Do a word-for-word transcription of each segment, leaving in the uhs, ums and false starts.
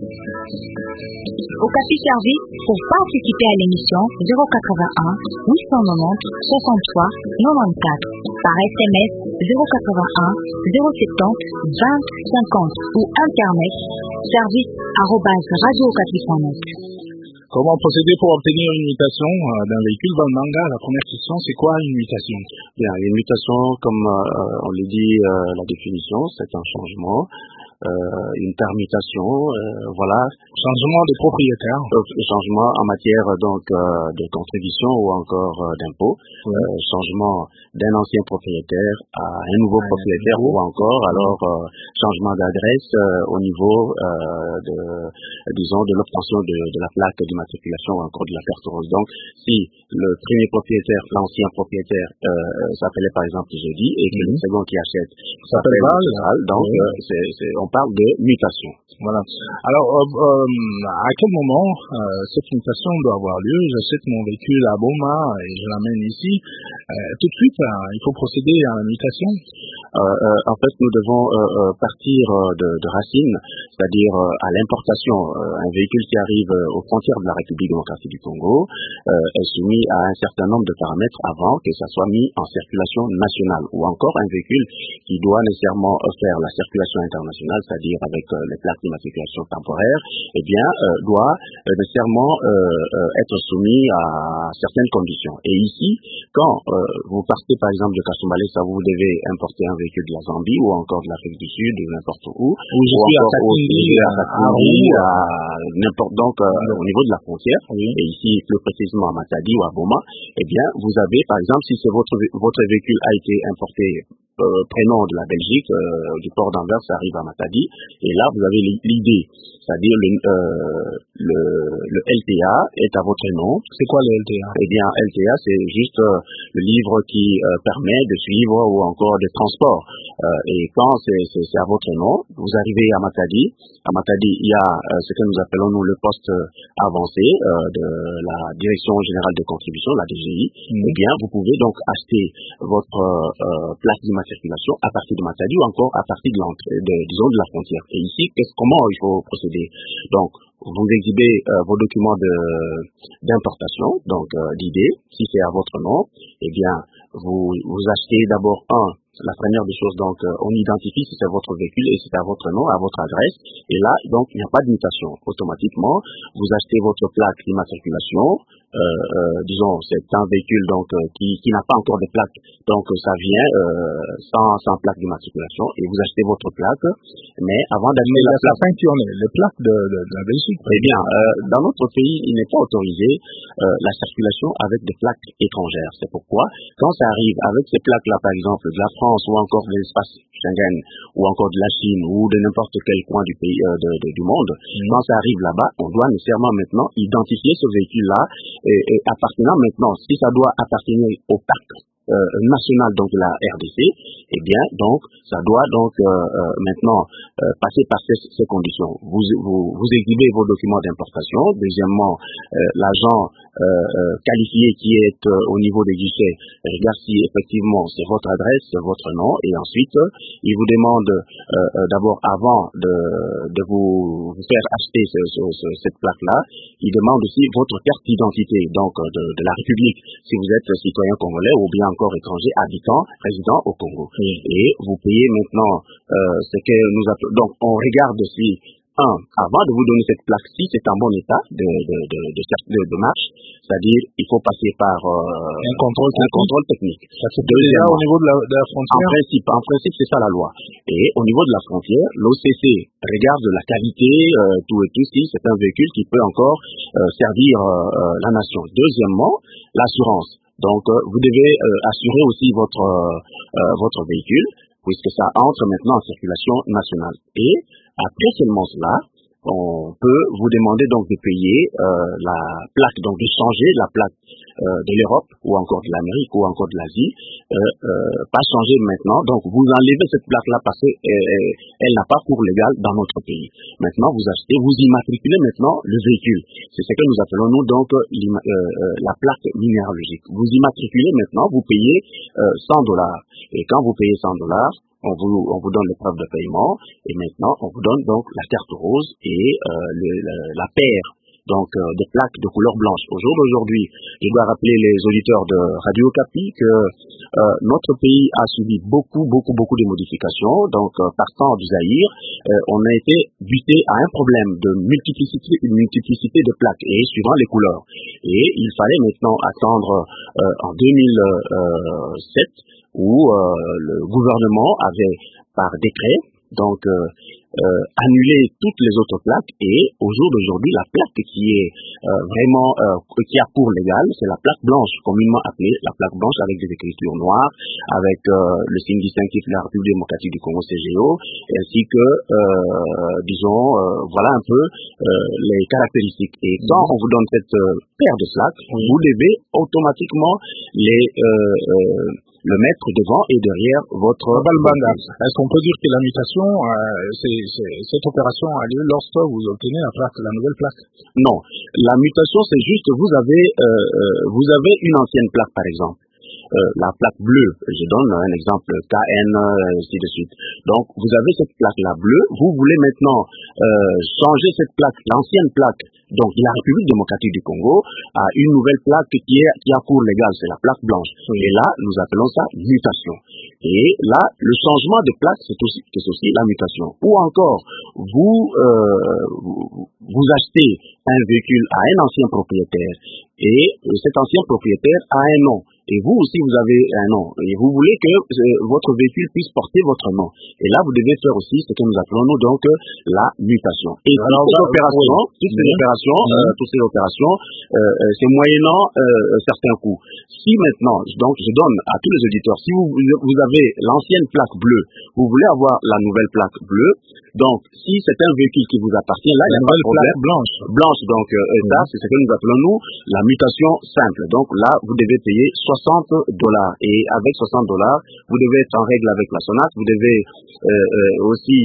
Okapi Service, pour participer à l'émission zéro quatre-vingt-un huit cent quatre-vingt-dix soixante-trois quatre-vingt-quatre par S M S zéro quatre-vingt-un zéro soixante vingt cinquante ou internet service arobase radio okapi point net. Comment procéder pour obtenir une mutation euh, d'un véhicule dans le manga? La première question, c'est quoi une mutation? Bien, une mutation, comme euh, on le dit, euh, la définition, c'est un changement, euh, une permutation, euh, voilà. Changement de propriétaire. Euh, changement en matière donc euh, de contribution ou encore euh, d'impôt. Oui. Euh, changement d'un ancien propriétaire à un nouveau ah, propriétaire nouveau. Ou encore alors euh, changement d'adresse euh, au niveau euh, de, disons, de l'obtention de, de la plaque d'immatriculation ou encore de la carte rose. Donc, si le premier propriétaire, l'ancien propriétaire, euh, s'appelait par exemple jeudi et que mm-hmm. le second qui achète s'appelle Val, donc oui. euh, c'est, c'est, on parle de mutation. Voilà. Alors, euh, euh, à quel moment euh, cette mutation doit avoir lieu? J'achète mon véhicule à Boma et je l'amène ici. Euh, tout de suite, euh, il faut procéder à la mutation. Euh, euh, en fait, nous devons euh, euh, partir de, de racines, c'est-à-dire euh, à l'importation. Euh, un véhicule qui arrive euh, aux frontières de la République démocratique du Congo euh, est soumis à un certain nombre de paramètres avant que ça soit mis en circulation nationale. Ou encore un véhicule qui doit nécessairement faire la circulation internationale, c'est-à-dire avec euh, les plaques d'immatriculation temporaire, eh bien, euh, doit euh, nécessairement euh, euh, être soumis à certaines conditions. Et ici, quand euh, vous partez par exemple de Kasumbalé, ça vous devez importer un véhicule de la Zambie ou encore de l'Afrique du Sud ou n'importe où, ou je suis à Katundi, à, Katundi, à, à n'importe donc euh, au niveau de la frontière, oui. Et ici plus précisément à Matadi ou à Boma, eh bien, vous avez par exemple, si c'est votre votre véhicule a été importé euh, prénom de la Belgique, euh, du port d'Anvers, ça arrive à Matadi, et là vous avez l'idée, c'est-à-dire le, euh, le, le L T A est à votre nom. C'est quoi le L T A? Eh bien, L T A, c'est juste euh, le livre qui euh, permet de suivre ou encore des transports. Euh, et quand c'est, c'est, c'est à votre nom, vous arrivez à Matadi. À Matadi, il y a euh, ce que nous appelons nous le poste avancé euh, de la Direction Générale de Contribution, la D G I. Mm. Eh bien, vous pouvez donc acheter votre euh, place d'immatriculation à partir de Matadi ou encore à partir de l'entrée, de, disons, de la frontière. Et ici, comment il faut procéder? Donc, vous exhibez euh, vos documents de, d'importation, donc euh, d'I D, si c'est à votre nom, eh bien, vous, vous achetez d'abord un, la première des choses, donc euh, on identifie si c'est votre véhicule et si c'est à votre nom, à votre adresse, et là, donc, il n'y a pas de mutation. Automatiquement, vous achetez votre plaque d'immatriculation, euh, euh, disons, c'est un véhicule donc euh, qui, qui n'a pas encore de plaque, donc euh, ça vient euh, sans, sans plaque d'immatriculation, et vous achetez votre plaque, mais avant d'acheter la plaque, les plaques de, de, de la Belgique. Eh bien, euh, dans notre pays, il n'est pas autorisé euh, la circulation avec des plaques étrangères. C'est pourquoi, quand ça arrive avec ces plaques-là, par exemple, de la France ou encore de l'espace Schengen ou encore de la Chine ou de n'importe quel coin du pays euh, de, de, du monde, mmh. quand ça arrive là-bas, on doit nécessairement maintenant identifier ce véhicule-là et, et appartenant maintenant, si ça doit appartenir au parc Euh, national donc de la R D C, eh bien donc ça doit donc euh, euh, maintenant euh, passer par ces, ces conditions. Vous, vous, vous exhibez vos documents d'importation. Deuxièmement, euh, l'agent euh, euh, qualifié qui est euh, au niveau des guichets regarde si effectivement c'est votre adresse, c'est votre nom, et ensuite euh, il vous demande euh, euh, d'abord avant de, de vous, vous faire acheter ce, ce, ce, cette plaque-là, il demande aussi votre carte d'identité donc de, de la République si vous êtes citoyen congolais ou bien encore étranger habitant, résident au Congo. Oui. Et vous payez maintenant euh, ce que nous appelons. Donc, on regarde si, un, avant de vous donner cette plaque-ci, c'est en bon état de, de, de, de, de, de marche, c'est-à-dire il faut passer par euh, un contrôle un technique. Contrôle technique. Ça se fait déjà au niveau de la, de la frontière. En principe, en principe, c'est ça la loi. Et au niveau de la frontière, l'O C C regarde la qualité, euh, tout et tout, si c'est un véhicule qui peut encore euh, servir euh, euh, la nation. Deuxièmement, l'assurance. Donc, euh, vous devez euh, assurer aussi votre euh, votre véhicule, puisque ça entre maintenant en circulation nationale. Et après seulement cela, on peut vous demander donc de payer euh, la plaque, donc de changer la plaque euh, de l'Europe ou encore de l'Amérique ou encore de l'Asie, euh, euh, pas changer maintenant. Donc vous enlevez cette plaque-là parce qu'elle n'a pas cours légal dans notre pays. Maintenant vous achetez, vous immatriculez maintenant le véhicule. C'est ce que nous appelons nous donc euh, euh, la plaque minéralogique. Vous immatriculez maintenant, vous payez euh, cent dollars. Et quand vous payez cent dollars, on vous, on vous donne les preuves de paiement et maintenant on vous donne donc la carte rose et euh, le, le, la paire donc euh, de plaques de couleur blanche. Au jour d'aujourd'hui, je dois rappeler les auditeurs de Radio Okapi que euh, notre pays a subi beaucoup, beaucoup, beaucoup de modifications. Donc euh, partant du Zaïre, euh, on a été buté à un problème de multiplicité, une multiplicité de plaques et suivant les couleurs. Et il fallait maintenant attendre euh, en deux mille sept où euh, le gouvernement avait par décret donc euh, euh, annulé toutes les autres plaques et au jour d'aujourd'hui la plaque qui est euh, vraiment euh, qui a cours légal, c'est la plaque blanche, communément appelée la plaque blanche avec des écritures noires, avec euh, le signe distinctif de la République démocratique du Congo C G O, ainsi que euh, disons euh, voilà un peu euh, les caractéristiques. Et quand on vous donne cette euh, paire de plaques, vous devez automatiquement les euh, euh, le mettre devant et derrière votre Balbanda. Est-ce qu'on peut dire que la mutation, euh, c'est, c'est, cette opération a lieu lorsque vous obtenez la plaque, la nouvelle plaque? Non, la mutation c'est juste vous avez euh, vous avez une ancienne plaque par exemple. Euh, la plaque bleue, je donne un exemple K N, euh, ainsi de suite. Donc vous avez cette plaque-là bleue, vous voulez maintenant euh, changer cette plaque, l'ancienne plaque, donc de la République démocratique du Congo, à une nouvelle plaque qui est qui a cours légal, c'est la plaque blanche. Et là, nous appelons ça mutation. Et là, le changement de plaque, c'est aussi, c'est aussi la mutation. Ou encore, vous, euh, vous, vous achetez un véhicule à un ancien propriétaire et cet ancien propriétaire a un nom. Et vous aussi, vous avez un nom. Et vous voulez que euh, votre véhicule puisse porter votre nom. Et là, vous devez faire aussi ce que nous appelons nous donc la mutation. Et alors, toutes ces opérations, oui. toutes ces opérations, mmh. euh, toutes ces opérations, euh, euh, c'est moyennant euh, certains coûts. Si maintenant, donc je donne à tous les auditeurs, si vous, vous avez l'ancienne plaque bleue, vous voulez avoir la nouvelle plaque bleue, donc si c'est un véhicule qui vous appartient, là, il y a pas de problème. Blanche. Blanche, donc euh, mmh. ça, c'est ce que nous appelons nous la mutation simple. Donc là, vous devez payer soixante dollars. Et avec soixante dollars, vous devez être en règle avec la SONAC, vous devez euh, euh, aussi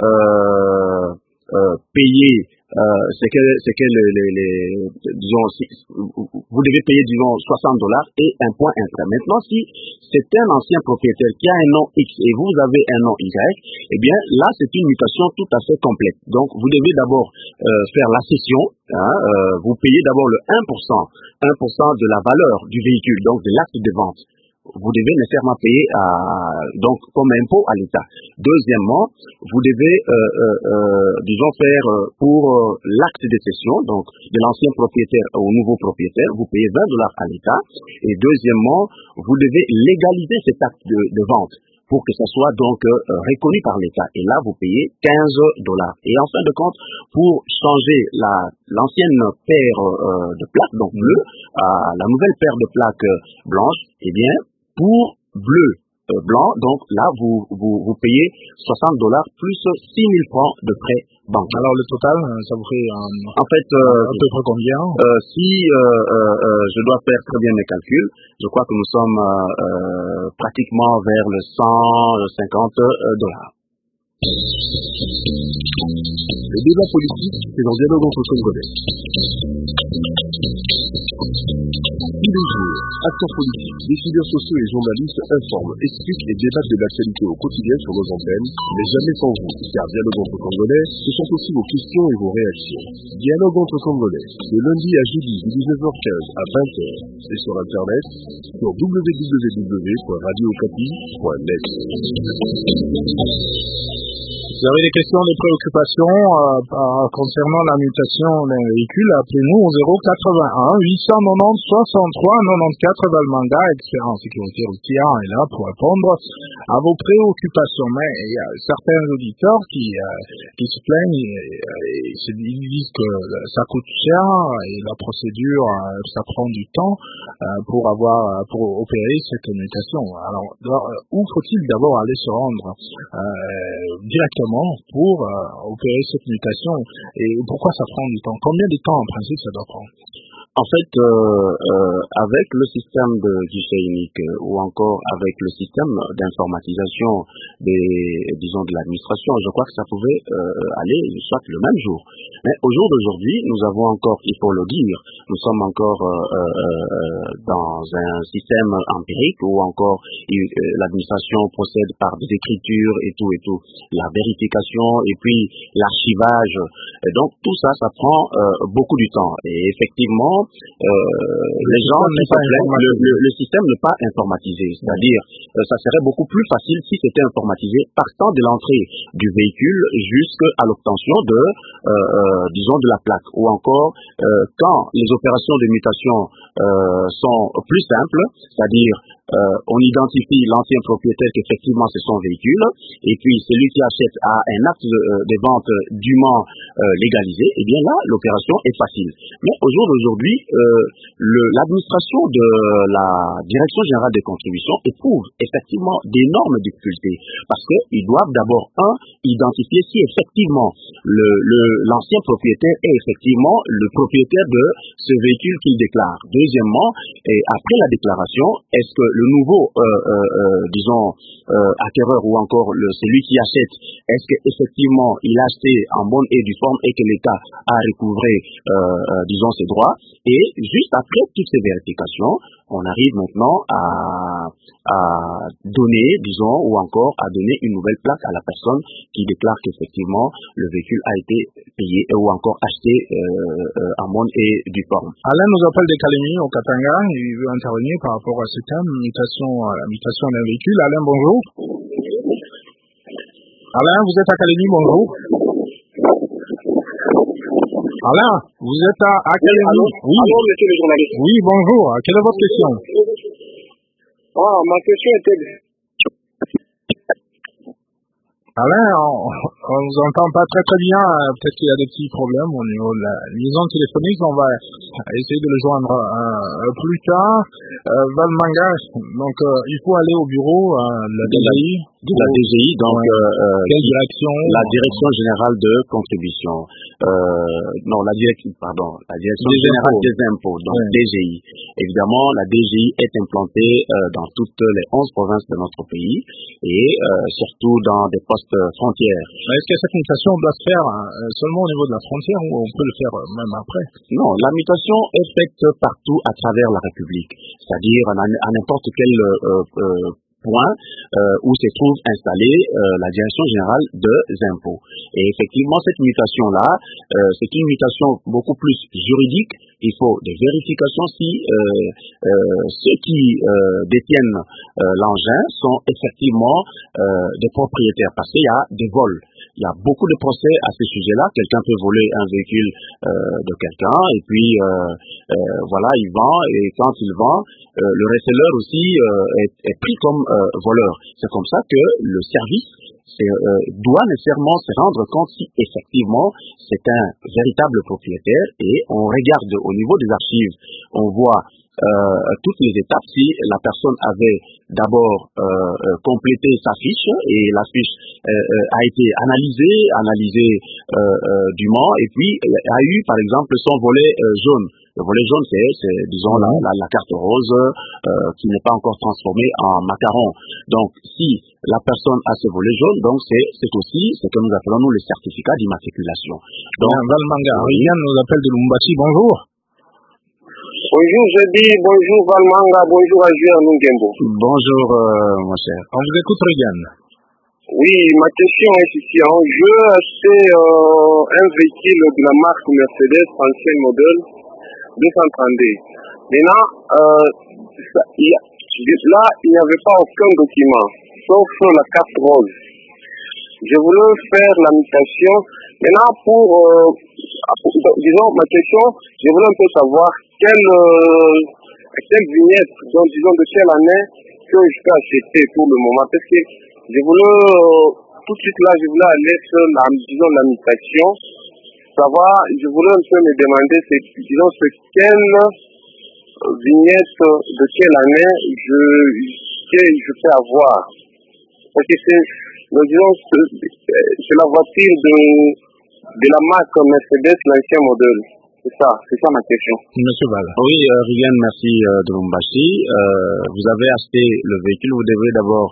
euh, euh, payer euh, c'est que c'est que les, les, les disons si, vous devez payer disons soixante dollars et un point intérêt. Maintenant, si c'est un ancien propriétaire qui a un nom X et vous avez un nom Y, eh bien là c'est une mutation tout à fait complète. Donc vous devez d'abord euh, faire la cession, hein, euh, vous payez d'abord le un pour cent, un pour cent de la valeur du véhicule, donc de l'acte de vente. Vous devez nécessairement payer à, donc comme impôt à l'État. Deuxièmement, vous devez, euh, euh, euh, disons, faire euh, pour euh, l'acte de cession, donc de l'ancien propriétaire au nouveau propriétaire, vous payez vingt dollars à l'État. Et deuxièmement, vous devez légaliser cet acte de, de vente pour que ça soit donc euh, reconnu par l'État. Et là, vous payez quinze dollars. Et en fin de compte, pour changer la l'ancienne paire euh, de plaques, donc bleu, à la nouvelle paire de plaques euh, blanches, eh bien, pour bleu euh, blanc, donc là, vous, vous, vous payez soixante dollars plus six mille francs de frais bancaires. Alors, le total, ça vous fait un, en fait, euh, à peu près combien? euh, Si euh, euh, je dois faire très bien mes calculs, je crois que nous sommes euh, euh, pratiquement vers le cent cinquante dollars. Le débat politique, c'est dans Dialogue entre Congolais. Tous les jours, acteurs politiques, décideurs sociaux et journalistes informent, expliquent et débattent de l'actualité au quotidien sur nos antennes, mais jamais sans vous, car Dialogue entre Congolais, ce sont aussi vos questions et vos réactions. Dialogue entre Congolais, de lundi à jeudi de dix-neuf heures quinze à vingt heures, et sur Internet, sur w w w point radio okapi point net. Vous avez des questions, des préoccupations euh, par, concernant la mutation d'un véhicule, appelez-nous au zéro quatre-vingt-un huit cent quatre-vingt-dix soixante-trois quatre-vingt-quatorze Balmanga, expert en sécurité routière, est là pour répondre à vos préoccupations. Mais il y a certains auditeurs qui, euh, qui se plaignent et, et, et ils disent que ça coûte cher et la procédure, euh, ça prend du temps euh, pour avoir pour opérer cette mutation. Alors, où faut-il d'abord aller se rendre euh, directement pour euh, opérer cette mutation et pourquoi ça prend du temps? Combien de temps en principe ça doit prendre? En fait, euh, euh, avec le système de guichet unique euh, ou encore avec le système d'informatisation des, disons, de l'administration, je crois que ça pouvait euh, aller soit le même jour. Mais au jour d'aujourd'hui, nous avons encore, il faut le dire, nous sommes encore euh, euh, dans un système empirique où encore euh, l'administration procède par des écritures et tout et tout, la vérification et puis l'archivage. Et donc tout ça, ça prend euh, beaucoup du temps. Et effectivement, euh, les gens qui se plaignent, le, le, le système n'est pas informatisé. C'est-à-dire, euh, ça serait beaucoup plus facile si c'était informatisé partant de l'entrée du véhicule jusqu'à l'obtention de, euh, euh, disons, de la plaque. Ou encore, euh, quand les opérations de mutation euh, sont plus simples, c'est-à-dire Euh, on identifie l'ancien propriétaire qu'effectivement c'est son véhicule, et puis celui qui achète a un acte de, de vente dûment euh, légalisé, et bien là, l'opération est facile. Mais au jour d'aujourd'hui, euh, le- l'administration de la Direction Générale des Contributions éprouve effectivement d'énormes difficultés, parce qu'ils doivent d'abord, un, identifier si effectivement le, le, l'ancien propriétaire est effectivement le propriétaire de ce véhicule qu'il déclare. Deuxièmement, et après la déclaration, est-ce que le nouveau, euh, euh, euh, disons, euh, acquéreur ou encore le, celui qui achète, est-ce qu'effectivement il a acheté en bonne et due forme et que l'État a recouvré, euh, euh, disons, ses droits. Et juste après toutes ces vérifications, on arrive maintenant à, à donner, disons, ou encore à donner une nouvelle plaque à la personne qui déclare qu'effectivement le véhicule a été payé ou encore acheté euh, euh, en bonne et due forme. Alain nous appelle des Calémie au Katanga. Il veut intervenir par rapport à ce thème, mutation, à la mutation d'un véhicule. Alain, bonjour. Alain, vous êtes à Calémie, bonjour. Alain, vous êtes à, à Calémie. Allô, Oui. allô, monsieur le journaliste. Oui, bonjour. Quelle est votre question? Ah, ma question était... Alain, on, on vous entend pas très très bien. Peut-être qu'il y a des petits problèmes au niveau de la liaison téléphonique. On va essayer de le joindre euh, euh, plus tard. Euh, Valmanga, donc euh, il faut aller au bureau euh, de la D G I. De la D G I, donc Ouais. euh, euh, Quelle direction? la Direction Générale de Contribution. Euh, non, la direction, pardon, la Direction Des Générale impôts. des Impôts, donc Ouais. D G I. Évidemment, la D G I est implantée euh, dans toutes les onze provinces de notre pays et euh, surtout dans des postes frontières. Est-ce que cette mutation doit se faire euh, seulement au niveau de la frontière ou on peut le faire euh, même après? Non, la mutation est faite partout à travers la République, c'est-à-dire à, à n'importe quel euh, euh, point euh, où se trouve installée euh, la Direction Générale des Impôts. Et effectivement, cette mutation-là, euh, c'est une mutation beaucoup plus juridique. Il faut des vérifications si euh, euh, ceux qui euh, détiennent euh, l'engin sont effectivement euh, des propriétaires, parce qu'il y a des vols. Il y a beaucoup de procès à ce sujet-là. Quelqu'un peut voler un véhicule euh, de quelqu'un et puis euh, euh, voilà, il vend, et quand il vend, euh, le reseller aussi euh, est, est pris comme euh, voleur. C'est comme ça que le service c'est, euh, doit nécessairement se rendre compte si effectivement c'est un véritable propriétaire, et on regarde au niveau des archives, on voit euh, toutes les étapes, si la personne avait d'abord euh, euh, complété sa fiche et la fiche euh, euh, a été analysée, analysée euh, euh, dûment, et puis a eu par exemple son volet euh, jaune. Le volet jaune, c'est, c'est disons la, la, la carte rose euh, qui n'est pas encore transformée en macaron. Donc si la personne a ce volet jaune, donc c'est, c'est aussi ce que nous appelons nous le certificat d'immatriculation. Donc Valmanga, Rian nous appelle de Lumbasi. Bonjour. Bonjour, je dis bonjour Valmanga, bonjour Ajuer Nungembo. bonjour euh, mon cher. On vous écoute, Rian. Oui, ma question est ici. Hein. Je veux acheter euh, un véhicule de la marque Mercedes, ancien modèle deux cent trente-deux. Maintenant, euh, ça, il y a, là, il n'y avait pas aucun document, sauf la carte rose. Je voulais faire la mutation. Maintenant, pour, euh, disons, ma question, je voulais un peu savoir quelle, euh, quelle vignette, donc, disons, de quelle année que je peux acheter pour le moment. Parce que je voulais, euh, tout de suite là, je voulais aller sur la, disons, la mutation. Savoir, je voulais un peu me demander, c'est, disons, c'est quelle vignette de quelle année je, que je peux avoir. Parce que c'est, disons, c'est la voiture de, de la marque Mercedes, l'ancien modèle. C'est ça, c'est ça ma question. Monsieur Val. Oui, euh, Rigen, merci euh, de Lumbashi. Euh, vous avez acheté le véhicule, vous devez d'abord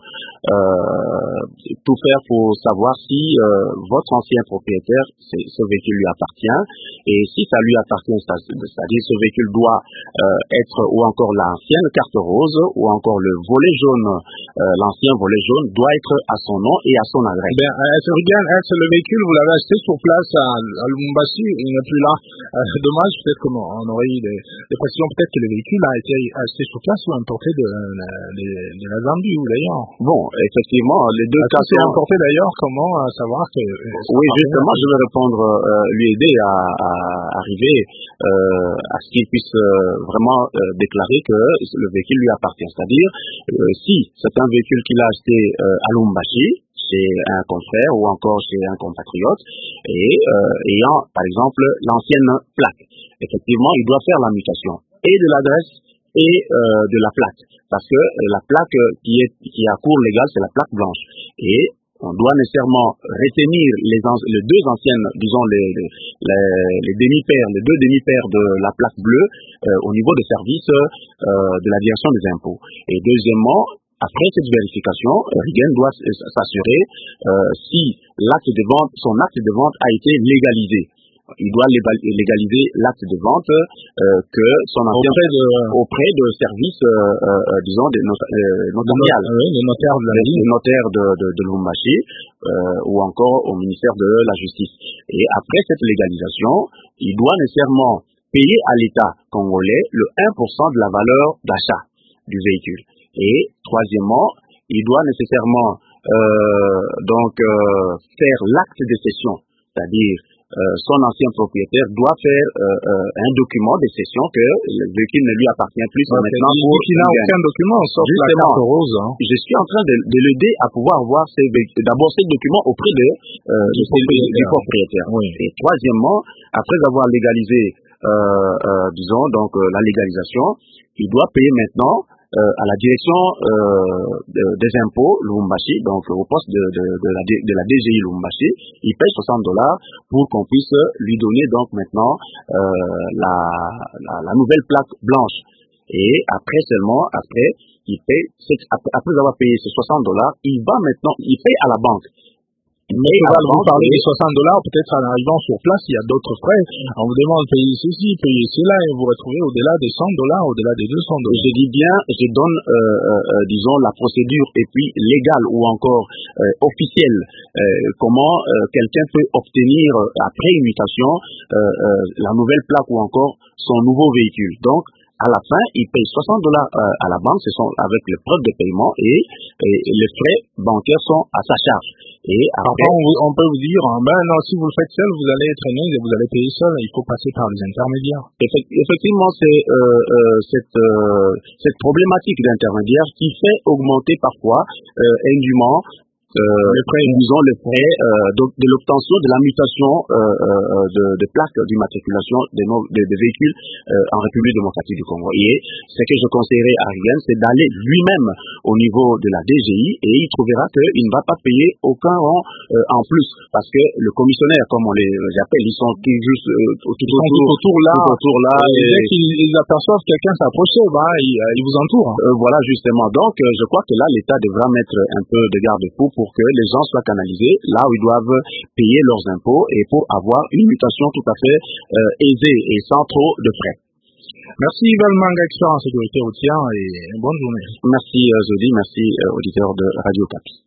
euh, tout faire pour savoir si euh, votre ancien propriétaire, ce véhicule lui appartient. Et si ça lui appartient, c'est-à-dire ce véhicule doit euh, être, ou encore l'ancienne carte rose, ou encore le volet jaune, euh, l'ancien volet jaune doit être à son nom et à son adresse. Bien, est-ce, Rigen, est-ce le véhicule, vous l'avez acheté sur place à, à Lumbashi, il n'est plus là. Euh, dommage, peut-être qu'on on aurait eu des, des précisions, peut-être que le véhicule a été acheté sur place ou importé de, de, de, de la Zambie ou d'ailleurs. Bon, effectivement, les deux cas sont importé d'ailleurs, comment euh, savoir que... Euh, oui, justement, je vais répondre, euh, lui aider à, à arriver euh, à ce qu'il puisse euh, vraiment euh, déclarer que le véhicule lui appartient. C'est-à-dire, euh, si c'est un véhicule qu'il a acheté euh, à Lumbashi, chez un confrère ou encore chez un compatriote, et euh, ayant, par exemple, l'ancienne plaque. Effectivement, il doit faire la mutation et de l'adresse et euh, de la plaque, parce que la plaque qui est qui a cours légal, c'est la plaque blanche. Et on doit nécessairement retenir les, les deux anciennes, disons les, les, les, les demi-paires, les deux demi-paires de la plaque bleue euh, au niveau des services euh, de la direction des impôts. Et deuxièmement, après cette vérification, Rigen doit s'assurer euh, si l'acte de vente, son acte de vente a été légalisé. Il doit légaliser l'acte de vente euh, que son ancien auprès de, auprès de services, euh, euh, disons, des not euh, notariales, oui, les notaires de, les notaires de, de, de Lumbashi euh, ou encore au ministère de la Justice. Et après cette légalisation, il doit nécessairement payer à l'État congolais le un pour cent de la valeur d'achat du véhicule. Et troisièmement, il doit nécessairement euh, donc euh, faire l'acte de cession, c'est-à-dire euh, son ancien propriétaire doit faire euh, euh, un document de cession que le véhicule ne lui appartient plus ouais, maintenant. Pour il n'a aucun document sauf la carte rose. Hein. Je suis en train de, de l'aider à pouvoir voir ces d'abord ces documents auprès de, euh, du propriétaire. Du propriétaire. Oui. Et troisièmement, après avoir légalisé, euh, euh, disons donc euh, la légalisation, il doit payer maintenant Euh, à la direction euh, de, des impôts Lumbashi, donc au poste de, de, de, la, de la D G I Lumbashi, il paye soixante dollars pour qu'on puisse lui donner donc maintenant euh, la, la, la nouvelle plaque blanche. Et après seulement, après, il paye, après avoir payé ces soixante dollars, il va maintenant, il paye à la banque. Mais vous parlez des soixante dollars, peut-être en arrivant sur place, il y a d'autres frais. On vous demande de payer ceci, payer cela, et vous vous retrouvez au-delà des cent dollars, au-delà des deux cents dollars. Je dis bien, je donne, euh, euh, disons, la procédure, et puis légale ou encore euh, officielle, euh, comment euh, quelqu'un peut obtenir, euh, après une mutation, euh, euh, la nouvelle plaque ou encore son nouveau véhicule. Donc, à la fin, il paye soixante dollars euh, à la banque, ce sont avec les preuves de paiement et, et les frais bancaires sont à sa charge. Et après, Parfois, on, vous, on peut vous dire, ben non, si vous le faites seul, vous allez être énorme et vous allez payer seul, il faut passer par les intermédiaires. Effectivement, c'est euh, euh, cette, euh, cette problématique d'intermédiaire qui fait augmenter parfois euh, indûment Euh, les frais, disons les frais euh, de, de l'obtention de la mutation euh, euh, de, de plaques d'immatriculation des, des, des véhicules euh, en République démocratique du Congo. Et ce que je conseillerais à Rigen, c'est d'aller lui-même au niveau de la D G I et il trouvera qu'il ne va pas payer aucun rang euh, en plus, parce que le commissionnaire, comme on les appelle, ils sont tous juste euh, tout, ils autour, tout autour là, tout autour là et, et dès qu'ils aperçoivent quelqu'un s'approcher, bah, ils, ils vous entourent. Euh, voilà justement. Donc, euh, je crois que là, l'État devra mettre un peu de garde-fou pour que les gens soient canalisés là où ils doivent payer leurs impôts et pour avoir une mutation tout à fait euh, aisée et sans trop de frais. Merci Valmanga, expert en sécurité routière et bonne journée. Merci euh, Zodi, merci euh, auditeur de Radio Capi.